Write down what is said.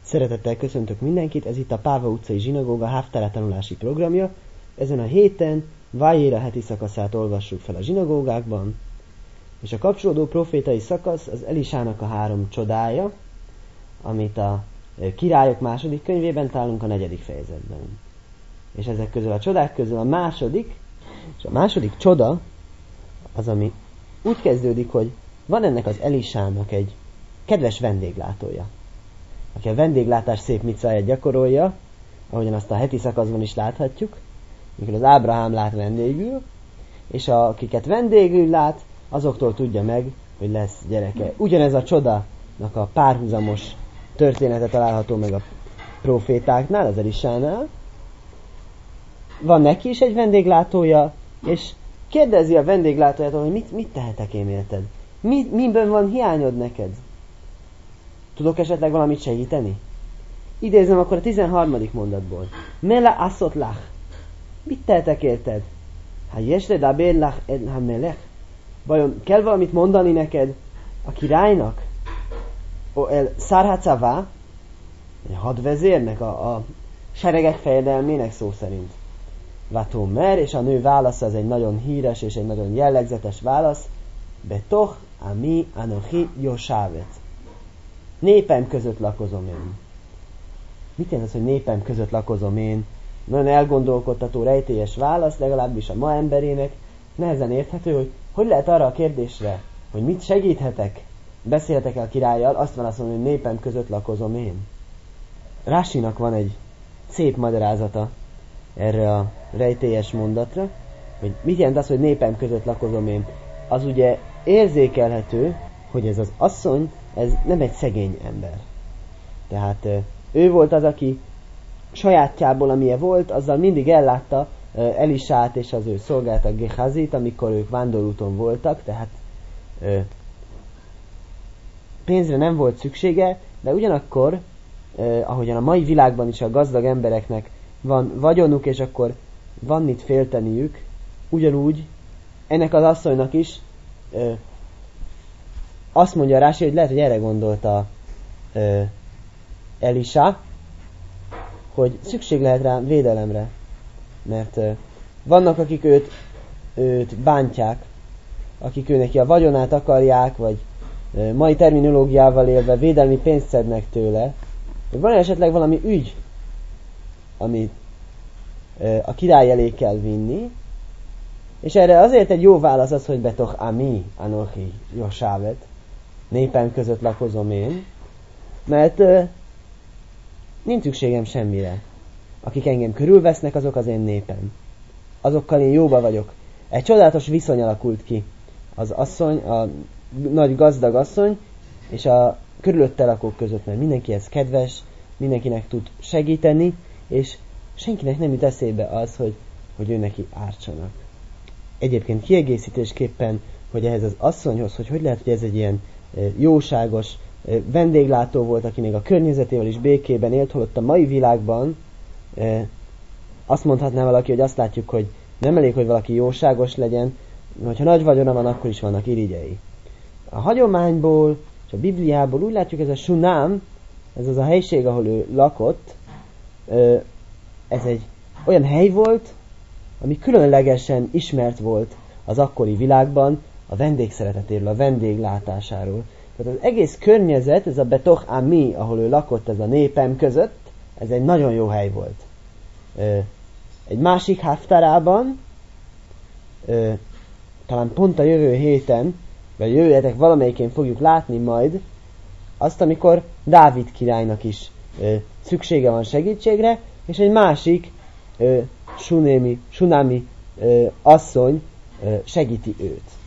Szeretettel köszöntök mindenkit, ez itt a Páva utcai zsinagóga Haftara tanulási programja. Ezen a héten Vajéra heti szakaszát olvassuk fel a zsinagógákban, és a kapcsolódó profétai szakasz az Elisának a 3 csodája, amit a Királyok második könyvében találunk a 4. fejezetben. És ezek közül a csodák közül a második csoda az, ami úgy kezdődik, hogy van ennek az Elisának egy kedves vendéglátója, aki a vendéglátás szép micváját gyakorolja, ahogyan azt a heti szakaszban is láthatjuk, mikor az Ábrahám lát vendégül, és akiket vendégül lát, azoktól tudja meg, hogy lesz gyereke. Ugyanez a csodának a párhuzamos története található meg a profétáknál, az Elisánál. Van neki is egy vendéglátója, és kérdezi a vendéglátójától, hogy mit tehetek én érted? Miben van hiányod neked? Tudok esetleg valamit segíteni? Idézem akkor a 13. mondatból. Mela asszot lach. Mit tehetek érted? Ha jesre dabér lach el ha melech. Vajon kell valamit mondani neked a királynak? O el szárhácavá, a hadvezérnek, a seregek fejedelmének szó szerint. Vatomer, és a nő válasza az egy nagyon híres és egy nagyon jellegzetes válasz. Betoch ami anochi yoshavet. Népem között lakozom én. Mit jelent az, hogy népem között lakozom én? Nagyon elgondolkodtató, rejtélyes válasz, legalábbis a ma emberének nehezen érthető, hogy lehet arra a kérdésre, hogy mit segíthetek, beszélhetek el a királlyal, azt válaszolom, hogy népem között lakozom én. Rásinak van egy szép magyarázata erre a rejtélyes mondatra, hogy mit jelent az, hogy népem között lakozom én. Az ugye érzékelhető, hogy ez az asszony, ez nem egy szegény ember. Tehát ő volt az, aki sajátjából, amilyen volt, azzal mindig ellátta Elisát és az ő szolgálta Gehazit, amikor ők vándorúton voltak, tehát pénzre nem volt szüksége, de ugyanakkor, ahogyan a mai világban is a gazdag embereknek van vagyonuk, és akkor van mit félteniük, ugyanúgy ennek az asszonynak is azt mondja Rási, hogy lehet, hogy erre gondolta Elisa, hogy szükség lehet rá védelemre, mert vannak, akik őt bántják, akik neki a vagyonát akarják, vagy mai terminológiával élve védelmi pénzt szednek tőle, hogy van esetleg valami ügy, amit a király elé kell vinni, és erre azért egy jó válasz az, hogy betoch ami anochi yoshavet, népem között lakozom én, mert nincs szükségem semmire. Akik engem körülvesznek, azok az én népem. Azokkal én jóba vagyok. Egy csodálatos viszony alakult ki az asszony, a nagy gazdag asszony, és a körülötte lakók között, mert mindenkihez kedves, mindenkinek tud segíteni, és senkinek nem jut eszébe az, hogy ő neki ártsanak. Egyébként kiegészítésképpen, hogy ehhez az asszonyhoz, hogy lehet, hogy ez egy ilyen jóságos vendéglátó volt, aki még a környezetével is békében élt, holott a mai világban azt mondhatná valaki, hogy azt látjuk, hogy nem elég, hogy valaki jóságos legyen, hogyha nagy vagyona van, akkor is vannak irigyei. A hagyományból és a Bibliából úgy látjuk, ez a Sunám, ez az a helység, ahol ő lakott, ez egy olyan hely volt, ami különlegesen ismert volt az akkori világban a vendégszeretetéről, a vendéglátásáról. Tehát az egész környezet, ez a betoch ami, ahol ő lakott, ez a népem között, ez egy nagyon jó hely volt. Egy másik haftarában, talán pont a jövő héten, vagy jövő hétek valamelyikén fogjuk látni majd azt, amikor Dávid királynak is szüksége van segítségre, és egy másik Sunámi asszony segíti őt.